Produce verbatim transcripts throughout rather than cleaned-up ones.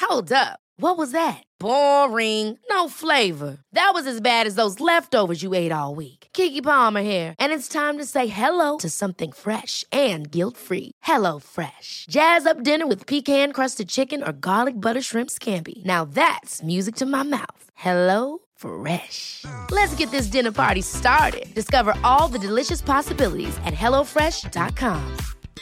Hold up. What was that? Boring. No flavor. That was as bad as those leftovers you ate all week. Keke Palmer here, and it's time to say hello to something fresh and guilt-free. Hello Fresh. Jazz up dinner with pecan-crusted chicken or garlic butter shrimp scampi. Now that's music to my mouth. Hello Fresh. Let's get this dinner party started. Discover all the delicious possibilities at hello fresh dot com.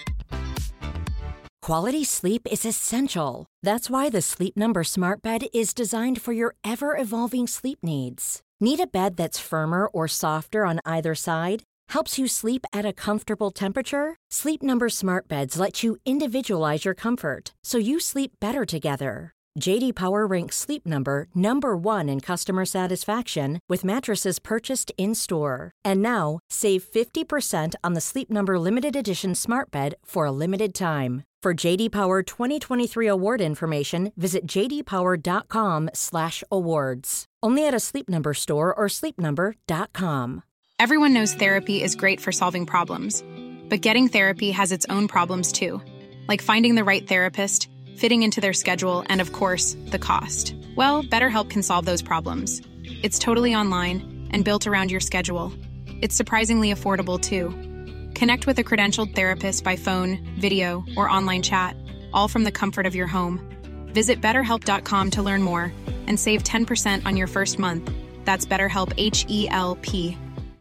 Quality sleep is essential. That's why the Sleep Number Smart Bed is designed for your ever-evolving sleep needs. Need a bed that's firmer or softer on either side? Helps you sleep at a comfortable temperature? Sleep Number Smart Beds let you individualize your comfort, so you sleep better together. J D Power ranks Sleep Number number one in customer satisfaction with mattresses purchased in-store. And now, save fifty percent on the Sleep Number Limited Edition Smart Bed for a limited time. For J D Power twenty twenty-three award information, visit j d power dot com slash awards. Only at a Sleep Number store or sleep number dot com. Everyone knows therapy is great for solving problems, but getting therapy has its own problems too, like finding the right therapist, fitting into their schedule, and of course, the cost. Well, BetterHelp can solve those problems. It's totally online and built around your schedule. It's surprisingly affordable too. Connect with a credentialed therapist by phone, video, or online chat, all from the comfort of your home. Visit better help dot com to learn more and save ten percent on your first month. That's BetterHelp, H E L P.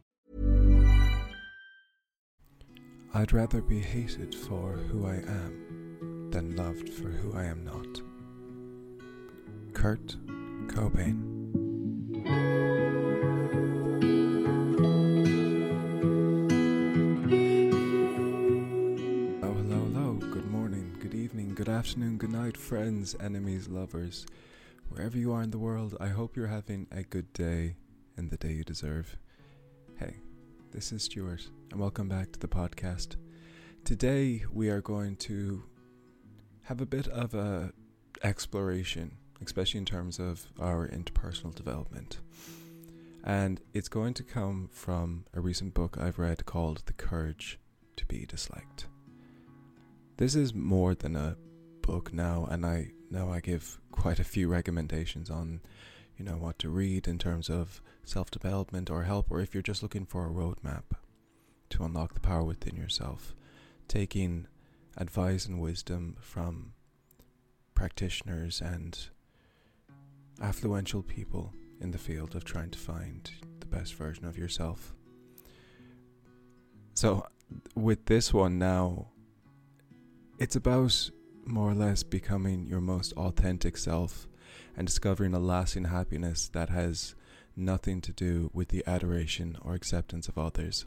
I'd rather be hated for who I am than loved for who I am not. Kurt Cobain. Oh, hello, hello. Good morning, good evening, good afternoon, good night, friends, enemies, lovers. Wherever you are in the world, I hope you're having a good day and the day you deserve. Hey, this is Stuart, and welcome back to the podcast. Today, we are going to have a bit of a exploration, especially in terms of our interpersonal development. And it's going to come from a recent book I've read called The Courage to Be Disliked. This is more than a book now, and I know I give quite a few recommendations on, you know, what to read in terms of self-development or help, or if you're just looking for a roadmap to unlock the power within yourself, taking advice and wisdom from practitioners and affluential people in the field of trying to find the best version of yourself. So with this one now, it's about more or less becoming your most authentic self and discovering a lasting happiness that has nothing to do with the adoration or acceptance of others.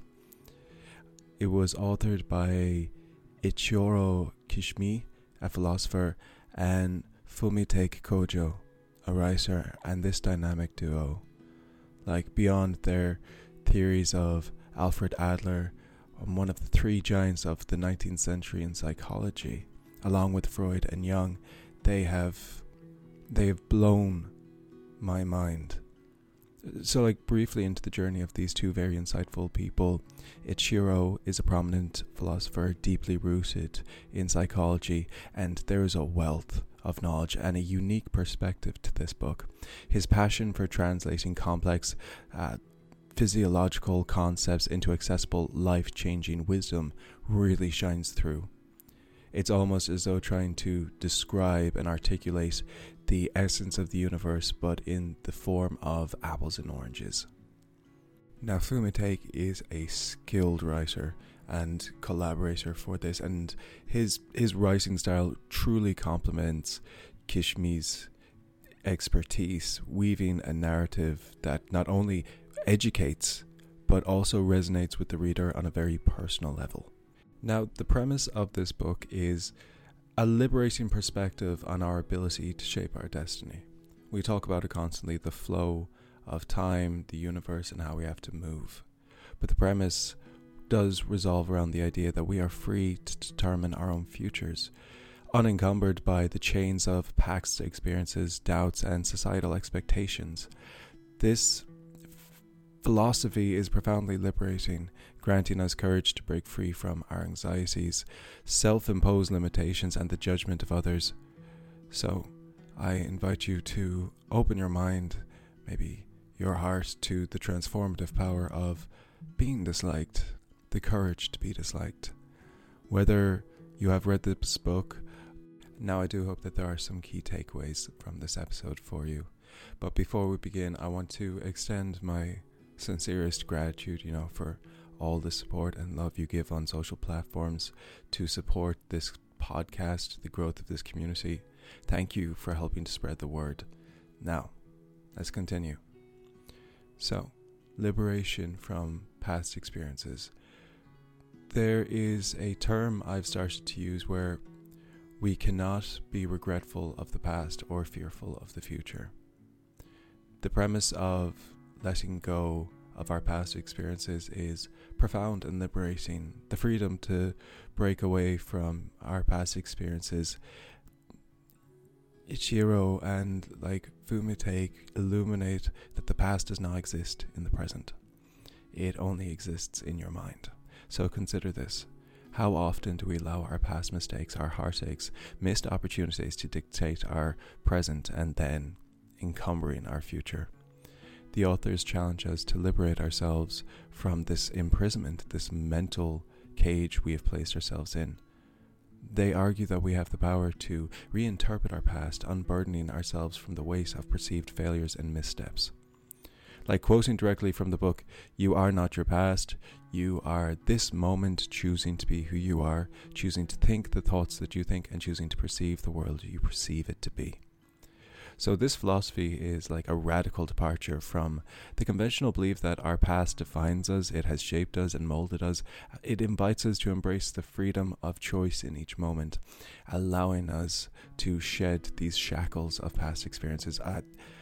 It was authored by Ichiro Kishimi, a philosopher, and Fumito Kojo, a writer, and this dynamic duo, like beyond their theories of Alfred Adler, one of the three giants of the nineteenth century in psychology, along with Freud and Jung, they have they have blown my mind. So, like, briefly into the journey of these two very insightful people, Ichiro is a prominent philosopher deeply rooted in psychology, and there is a wealth of knowledge and a unique perspective to this book. His passion for translating complex uh, physiological concepts into accessible, life-changing wisdom really shines through. It's almost as though trying to describe and articulate the essence of the universe, but in the form of apples and oranges. Now, Fumito is a skilled writer and collaborator for this, and his his writing style truly complements Kishimi's expertise, weaving a narrative that not only educates, but also resonates with the reader on a very personal level. Now, the premise of this book is a liberating perspective on our ability to shape our destiny. We talk about it constantly, the flow of time, the universe, and how we have to move. But the premise does resolve around the idea that we are free to determine our own futures, unencumbered by the chains of past experiences, doubts, and societal expectations. This philosophy is profoundly liberating, granting us courage to break free from our anxieties, self-imposed limitations, and the judgment of others. So, I invite you to open your mind, maybe your heart, to the transformative power of being disliked, the courage to be disliked. Whether you have read this book, now I do hope that there are some key takeaways from this episode for you. But before we begin, I want to extend my sincerest gratitude, you know, for all the support and love you give on social platforms to support this podcast, the growth of this community. Thank you for helping to spread the word. Now, let's continue. So, liberation from past experiences. There is a term I've started to use where we cannot be regretful of the past or fearful of the future. The premise of letting go of our past experiences is profound and liberating. The freedom to break away from our past experiences. Ichiro and like Fumite illuminate that the past does not exist in the present. It only exists in your mind. So consider this. How often do we allow our past mistakes, our heartaches, missed opportunities to dictate our present and then encumbering our future? The authors challenge us to liberate ourselves from this imprisonment, this mental cage we have placed ourselves in. They argue that we have the power to reinterpret our past, unburdening ourselves from the weight of perceived failures and missteps. Like quoting directly from the book, "You are not your past, you are this moment choosing to be who you are, choosing to think the thoughts that you think, and choosing to perceive the world you perceive it to be." So this philosophy is like a radical departure from the conventional belief that our past defines us, it has shaped us and molded us. It invites us to embrace the freedom of choice in each moment, allowing us to shed these shackles of past experiences. Uh,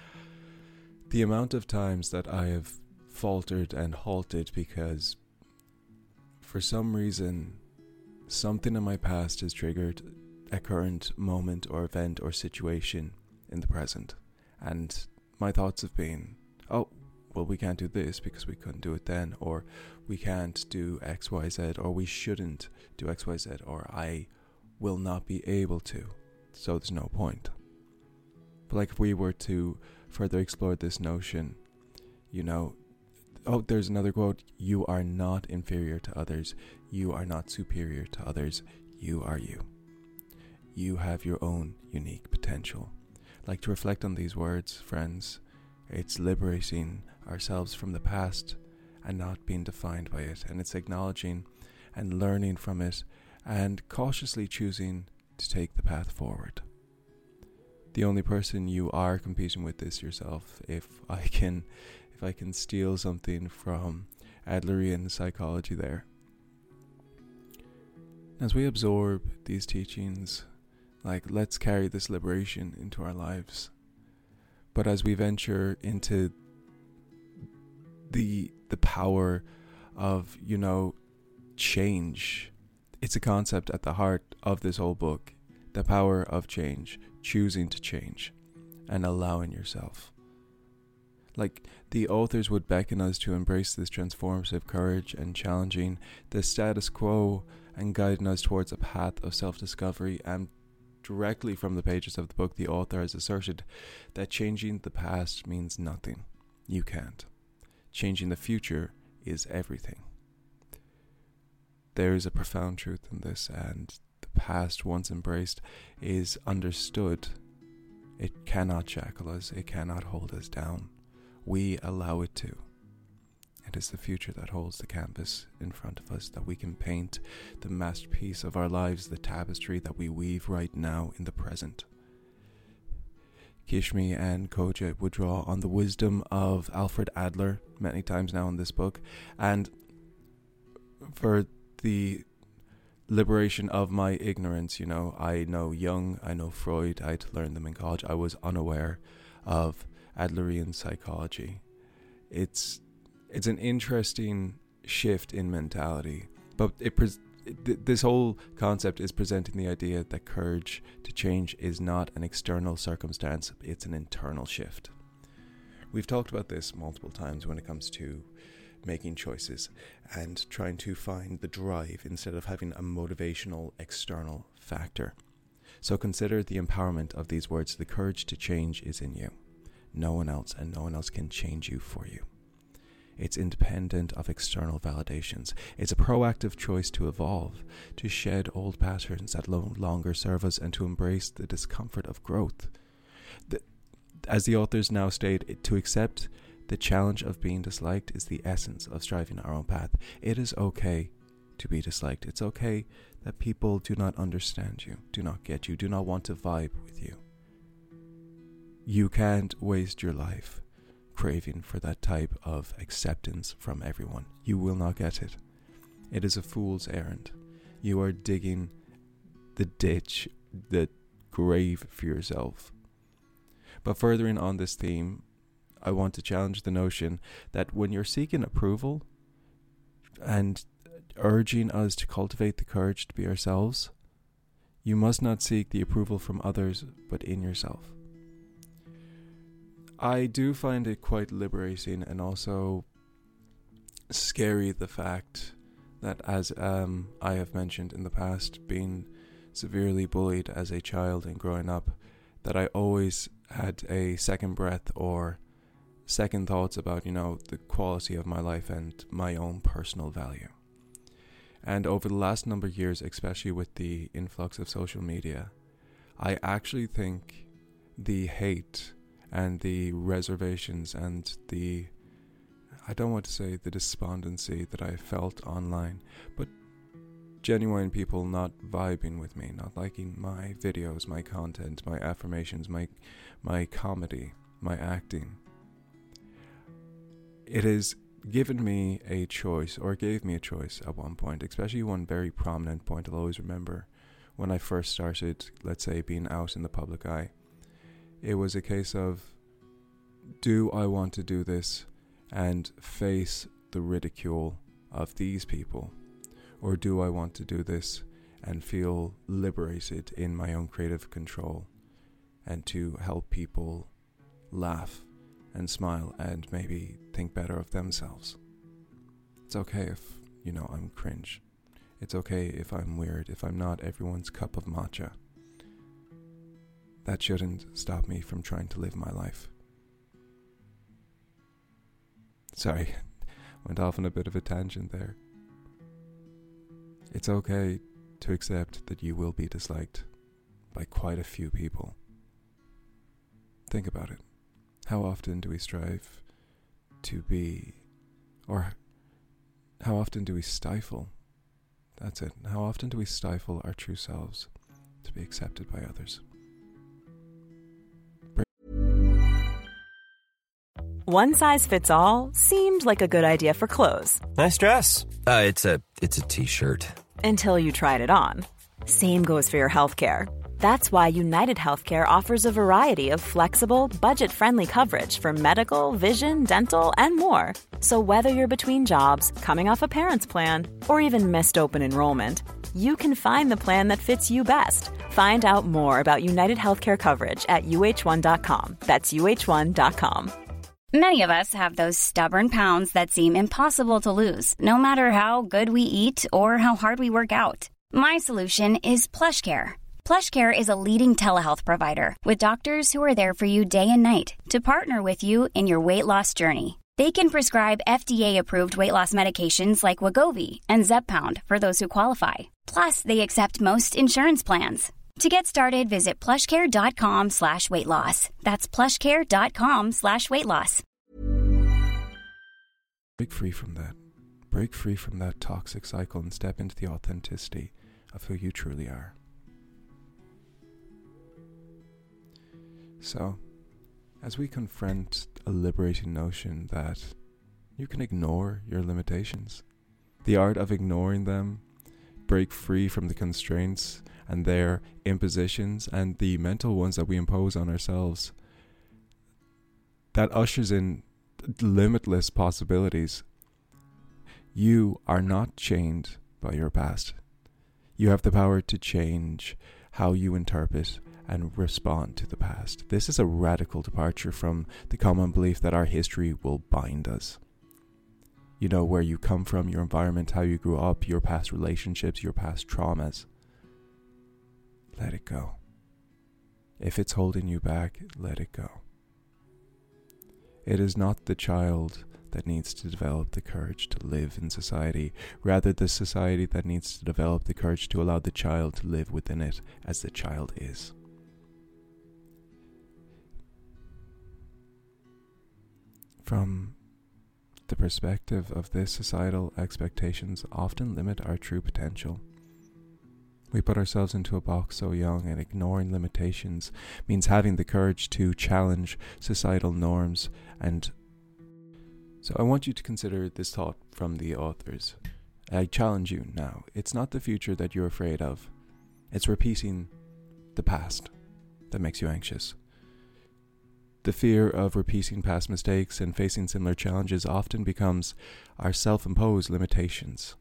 the amount of times that I have faltered and halted because for some reason something in my past has triggered a current moment or event or situation in the present, and my thoughts have been, oh, well, we can't do this because we couldn't do it then, or we can't do X Y Z, or we shouldn't do X Y Z, or I will not be able to, so there's no point. But like if we were to further explore this notion, you know, oh, there's another quote, "You are not inferior to others, you are not superior to others, you are you. You have your own unique potential." Like to reflect on these words, friends, it's liberating ourselves from the past and not being defined by it, and it's acknowledging and learning from it and cautiously choosing to take the path forward. The only person you are competing with is yourself. If I can if I can steal something from Adlerian psychology there. As we absorb these teachings, like, let's carry this liberation into our lives. But as we venture into the the power of, you know, change, it's a concept at the heart of this whole book. The power of change, choosing to change, and allowing yourself. Like, the authors would beckon us to embrace this transformative courage and challenging the status quo and guiding us towards a path of self-discovery. And directly from the pages of the book, the author has asserted that changing the past means nothing. You can't. Changing the future is everything. There is a profound truth in this, and the past, once embraced, is understood. It cannot shackle us. It cannot hold us down. We allow it to. It is the future that holds the canvas in front of us, that we can paint the masterpiece of our lives, the tapestry that we weave right now in the present. Kishmi and Koja would draw on the wisdom of Alfred Adler many times now in this book, and for the liberation of my ignorance, you know, I know Jung, I know Freud, I had to learn them in college. I was unaware of Adlerian psychology. It's It's an interesting shift in mentality, but it, pre- it this whole concept is presenting the idea that courage to change is not an external circumstance, it's an internal shift. We've talked about this multiple times when it comes to making choices and trying to find the drive instead of having a motivational external factor. So consider the empowerment of these words. The courage to change is in you. No one else, and no one else can change you for you. It's independent of external validations. It's a proactive choice to evolve, to shed old patterns that no longer serve us, and to embrace the discomfort of growth. The, as the authors now state, to accept the challenge of being disliked is the essence of striving our own path. It is okay to be disliked. It's okay that people do not understand you, do not get you, do not want to vibe with you. You can't waste your life craving for that type of acceptance from everyone. You will not get it. It is a fool's errand. You are digging the ditch, the grave for yourself. But furthering on this theme, I want to challenge the notion that when you're seeking approval and urging us to cultivate the courage to be ourselves, you must not seek the approval from others, but in yourself. I do find it quite liberating and also scary, the fact that, as um, I have mentioned in the past, being severely bullied as a child and growing up, that I always had a second breath or second thoughts about, you know, the quality of my life and my own personal value. And over the last number of years, especially with the influx of social media, I actually think the hate and the reservations and the, I don't want to say the despondency that I felt online, but genuine people not vibing with me, not liking my videos, my content, my affirmations, my my comedy, my acting. It has given me a choice, or gave me a choice at one point, especially one very prominent point I'll always remember when I first started, let's say, being out in the public eye. It was a case of, do I want to do this and face the ridicule of these people? Or do I want to do this and feel liberated in my own creative control and to help people laugh and smile and maybe think better of themselves? It's okay if, you know, I'm cringe. It's okay if I'm weird, if I'm not everyone's cup of matcha. That shouldn't stop me from trying to live my life. Sorry, went off on a bit of a tangent there. It's okay to accept that you will be disliked by quite a few people. Think about it. How often do we strive to be, or how often do we stifle? That's it. How often do we stifle our true selves to be accepted by others? One size fits all seemed like a good idea for clothes. Nice dress. Uh, it's a it's a t-shirt. Until you tried it on. Same goes for your healthcare. That's why United Healthcare offers a variety of flexible, budget-friendly coverage for medical, vision, dental, and more. So whether you're between jobs, coming off a parent's plan, or even missed open enrollment, you can find the plan that fits you best. Find out more about United Healthcare coverage at U H one dot com. That's U H one dot com. Many of us have those stubborn pounds that seem impossible to lose, no matter how good we eat or how hard we work out. My solution is PlushCare. PlushCare is a leading telehealth provider with doctors who are there for you day and night to partner with you in your weight loss journey. They can prescribe F D A-approved weight loss medications like Wegovy and Zepbound for those who qualify. Plus, they accept most insurance plans. To get started, visit plushcare.com slash weight loss. That's plushcare.com slash weight loss. Break free from that. Break free from that toxic cycle and step into the authenticity of who you truly are. So, as we confront a liberating notion that you can ignore your limitations, the art of ignoring them, break free from the constraints and their impositions and the mental ones that we impose on ourselves, that ushers in limitless possibilities. You are not chained by your past. You have the power to change how you interpret and respond to the past. This is a radical departure from the common belief that our history will bind us. You know, where you come from, your environment, how you grew up, your past relationships, your past traumas. Let it go. If it's holding you back, let it go. It is not the child that needs to develop the courage to live in society, rather the society that needs to develop the courage to allow the child to live within it as the child is. From the perspective of this, societal expectations often limit our true potential. We put ourselves into a box so young, and ignoring limitations means having the courage to challenge societal norms. And so I want you to consider this thought from the authors. I challenge you now. It's not the future that you're afraid of. It's repeating the past that makes you anxious. The fear of repeating past mistakes and facing similar challenges often becomes our self-imposed limitations.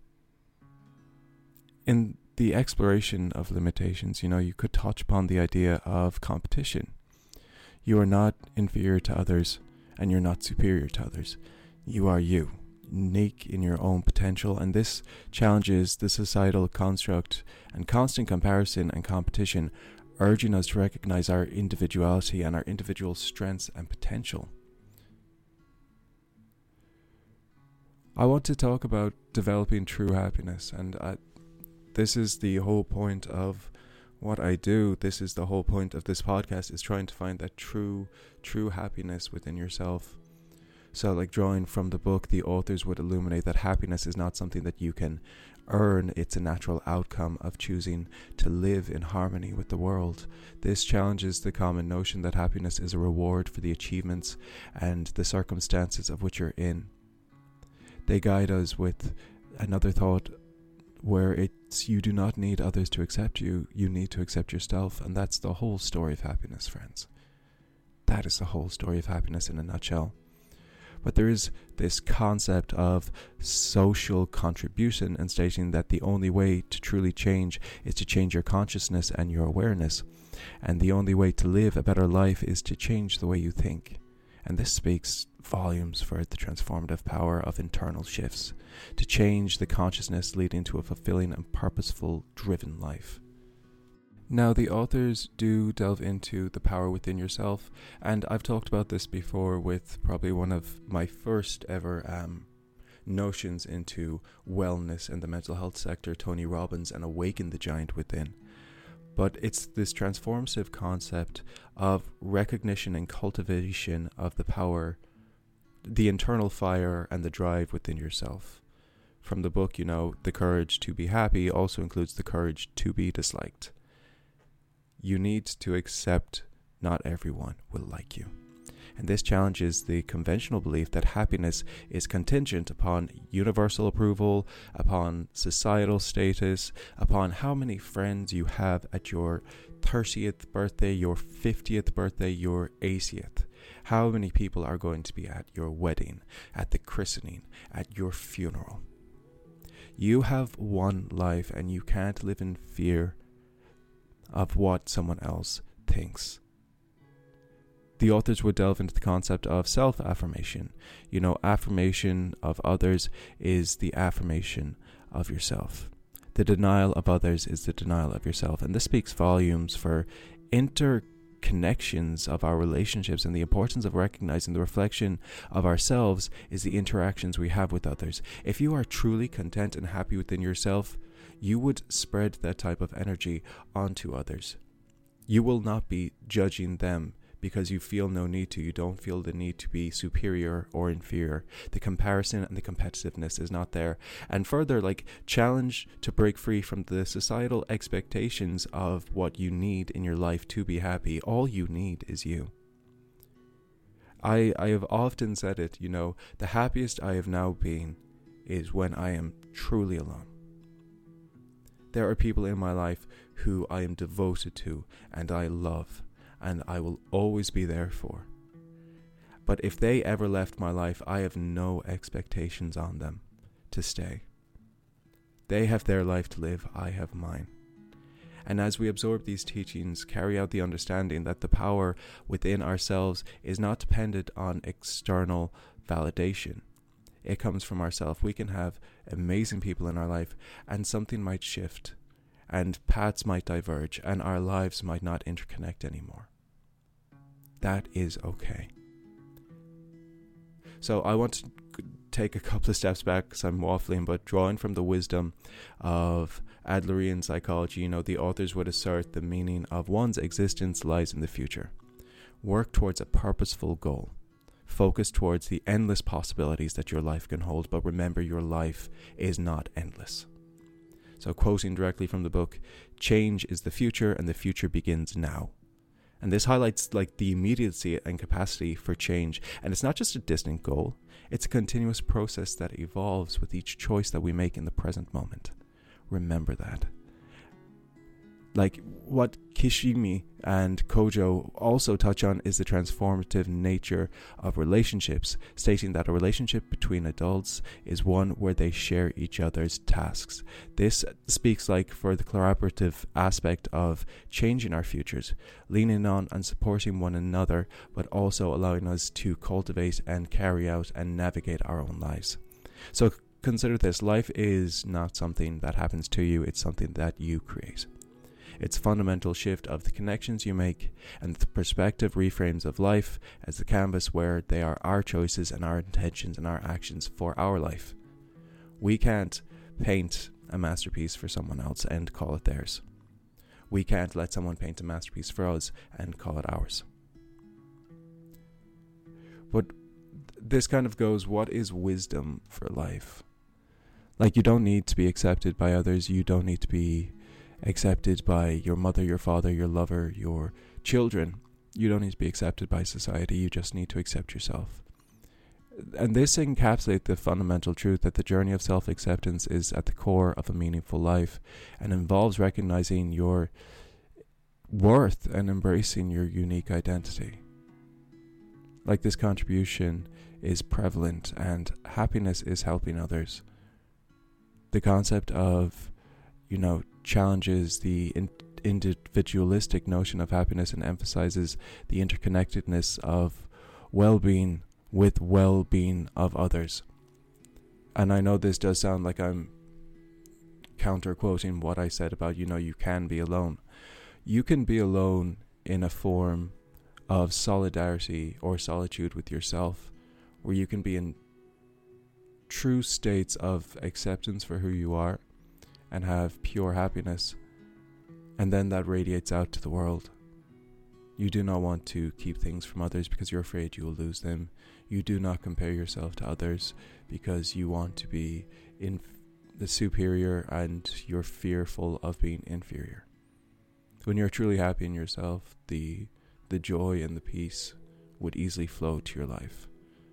In the exploration of limitations, you know, you could touch upon the idea of competition. You are not inferior to others, and you're not superior to others. You are you, unique in your own potential, and this challenges the societal construct and constant comparison and competition, urging us to recognize our individuality and our individual strengths and potential. I want to talk about developing true happiness, and I This is the whole point of what I do. This is the whole point of this podcast, is trying to find that true, true happiness within yourself. So like drawing from the book, the authors would illuminate that happiness is not something that you can earn. It's a natural outcome of choosing to live in harmony with the world. This challenges the common notion that happiness is a reward for the achievements and the circumstances of which you're in. They guide us with another thought where it's you do not need others to accept you, you need to accept yourself, and that's the whole story of happiness, friends. That is the whole story of happiness in a nutshell. But there is this concept of social contribution, and stating that the only way to truly change is to change your consciousness and your awareness, and the only way to live a better life is to change the way you think. And this speaks volumes for the transformative power of internal shifts, to change the consciousness leading to a fulfilling and purposeful, driven life. Now, the authors do delve into the power within yourself, and I've talked about this before with probably one of my first ever um, notions into wellness and the mental health sector, Tony Robbins and Awaken the Giant Within. But it's this transformative concept of recognition and cultivation of the power, the internal fire and the drive within yourself. From the book, you know, the courage to be happy also includes the courage to be disliked. You need to accept not everyone will like you. And this challenges the conventional belief that happiness is contingent upon universal approval, upon societal status, upon how many friends you have at your thirtieth birthday, your fiftieth birthday, your eightieth. How many people are going to be at your wedding, at the christening, at your funeral. You have one life, and you can't live in fear of what someone else thinks. The authors would delve into the concept of self-affirmation. You know, affirmation of others is the affirmation of yourself. The denial of others is the denial of yourself. And this speaks volumes for interconnections of our relationships, and the importance of recognizing the reflection of ourselves is the interactions we have with others. If you are truly content and happy within yourself, you would spread that type of energy onto others. You will not be judging them because you feel no need to. You don't feel the need to be superior or inferior. The comparison and the competitiveness is not there. And further, like, challenge to break free from the societal expectations of what you need in your life to be happy. All you need is you. I I have often said it, you know, the happiest I have now been is when I am truly alone. There are people in my life who I am devoted to and I love, and I will always be there for. But if they ever left my life, I have no expectations on them to stay. They have their life to live, I have mine. And as we absorb these teachings, carry out the understanding that the power within ourselves is not dependent on external validation. It comes from ourselves. We can have amazing people in our life, and something might shift. and paths might diverge, and our lives might not interconnect anymore. That is okay. So I want to take a couple of steps back because I'm waffling, but drawing from the wisdom of Adlerian psychology, you know, the authors would assert the meaning of one's existence lies in the future. Work towards a purposeful goal. Focus towards the endless possibilities that your life can hold, but remember your life is not endless. So quoting directly from the book, change is the future and the future begins now. And this highlights like the immediacy and capacity for change. And it's not just a distant goal, it's a continuous process that evolves with each choice that we make in the present moment. Remember that. Like what Kishimi and Kojo also touch on is the transformative nature of relationships, stating that a relationship between adults is one where they share each other's tasks. This speaks like for the collaborative aspect of changing our futures, leaning on and supporting one another, but also allowing us to cultivate and carry out and navigate our own lives. So consider this, life is not something that happens to you, it's something that you create. It's a fundamental shift of the connections you make and the perspective reframes of life as the canvas where they are our choices and our intentions and our actions for our life. We can't paint a masterpiece for someone else and call it theirs. We can't let someone paint a masterpiece for us and call it ours. But this kind of goes, what is wisdom for life? Like, you don't need to be accepted by others. You don't need to be accepted by your mother, your father, your lover, your children. You don't need to be accepted by society. You just need to accept yourself. And this encapsulates the fundamental truth that the journey of self-acceptance is at the core of a meaningful life and involves recognizing your worth and embracing your unique identity. Like, this contribution is prevalent and happiness is helping others. The concept of, you know, challenges the in- individualistic notion of happiness and emphasizes the interconnectedness of well-being with well-being of others. And I know this does sound like I'm counter-quoting what I said about, you know, you can be alone. You can be alone in a form of solidarity or solitude with yourself, where you can be in true states of acceptance for who you are and have pure happiness, and then that radiates out to the world. You do not want to keep things from others because you're afraid you will lose them. You do not compare yourself to others because you want to be in the superior and you're fearful of being inferior. When you're truly happy in yourself, the the joy and the peace would easily flow to your life.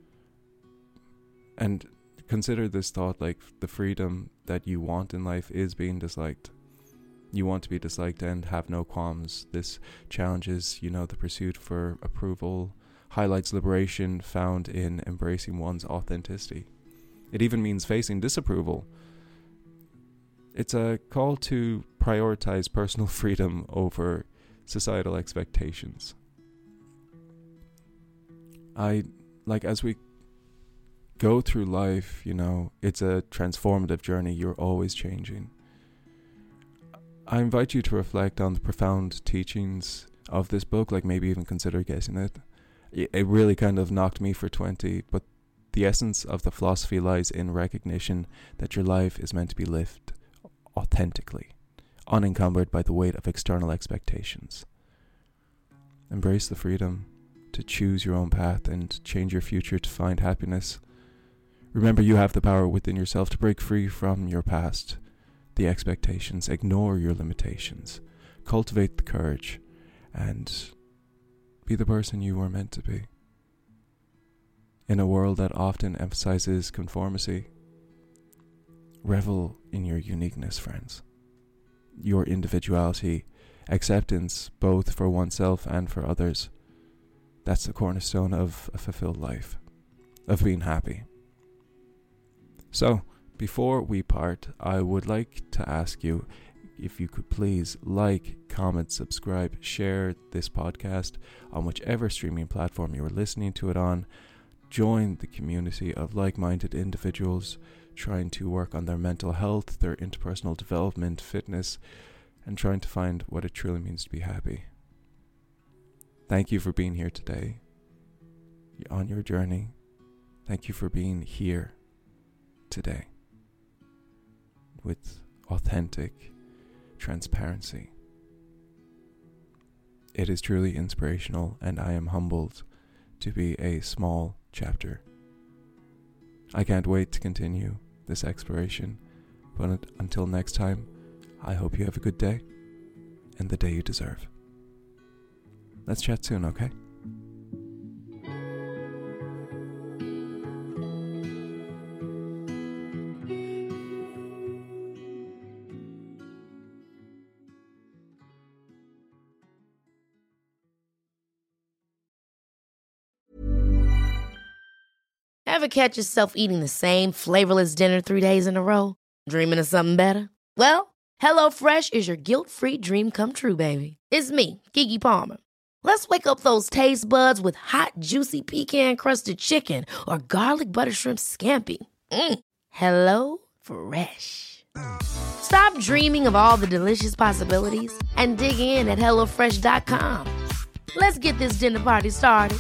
And consider this thought, like, the freedom that you want in life is being disliked. You want to be disliked and have no qualms. This challenges, you know, the pursuit for approval, highlights liberation found in embracing one's authenticity. It even means facing disapproval. It's a call to prioritize personal freedom over societal expectations. I, like, as we go through life, you know, it's a transformative journey. You're always changing. I invite you to reflect on the profound teachings of this book, like maybe even consider getting it. It really kind of knocked me for twenty, but the essence of the philosophy lies in recognition that your life is meant to be lived authentically, unencumbered by the weight of external expectations. Embrace the freedom to choose your own path and change your future to find happiness. Remember, you have the power within yourself to break free from your past, the expectations, ignore your limitations, cultivate the courage, and be the person you were meant to be. In a world that often emphasizes conformity, revel in your uniqueness, friends. Your individuality, acceptance both for oneself and for others. That's the cornerstone of a fulfilled life, of being happy. So, before we part, I would like to ask you if you could please like, comment, subscribe, share this podcast on whichever streaming platform you are listening to it on. Join the community of like-minded individuals trying to work on their mental health, their interpersonal development, fitness, and trying to find what it truly means to be happy. Thank you for being here today on your journey. Thank you for being here today with authentic transparency. It is truly inspirational, and I am humbled to be a small chapter. I can't wait to continue this exploration, but until next time, I hope you have a good day and the day you deserve. Let's chat soon, okay? Ever catch yourself eating the same flavorless dinner three days in a row? Dreaming of something better? Well, HelloFresh is your guilt-free dream come true, baby. It's me, Keke Palmer. Let's wake up those taste buds with hot, juicy pecan-crusted chicken or garlic butter shrimp scampi. Mm. Hello Fresh. Stop dreaming of all the delicious possibilities and dig in at hello fresh dot com. Let's get this dinner party started.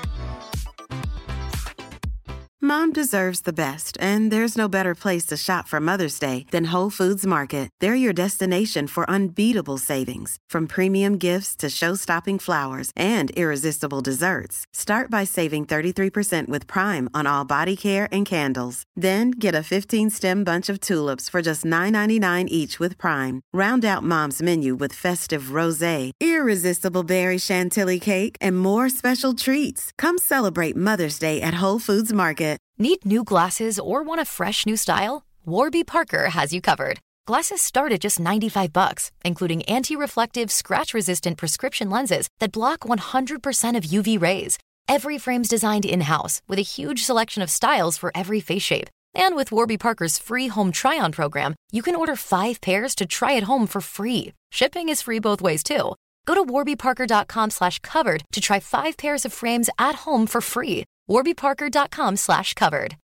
Mom deserves the best, and there's no better place to shop for Mother's Day than Whole Foods Market. They're your destination for unbeatable savings, from premium gifts to show-stopping flowers and irresistible desserts. Start by saving thirty-three percent with Prime on all body care and candles. Then get a fifteen-stem bunch of tulips for just nine ninety-nine each with Prime. Round out Mom's menu with festive rosé, irresistible berry chantilly cake, and more special treats. Come celebrate Mother's Day at Whole Foods Market. Need new glasses or want a fresh new style? Warby Parker has you covered. Glasses start at just ninety-five bucks, including anti-reflective, scratch-resistant prescription lenses that block one hundred percent of U V rays. Every frame's designed in-house with a huge selection of styles for every face shape. And with Warby Parker's free home try-on program, you can order five pairs to try at home for free. Shipping is free both ways, too. Go to warby parker dot com slash covered to try five pairs of frames at home for free. warby parker dot com slash covered.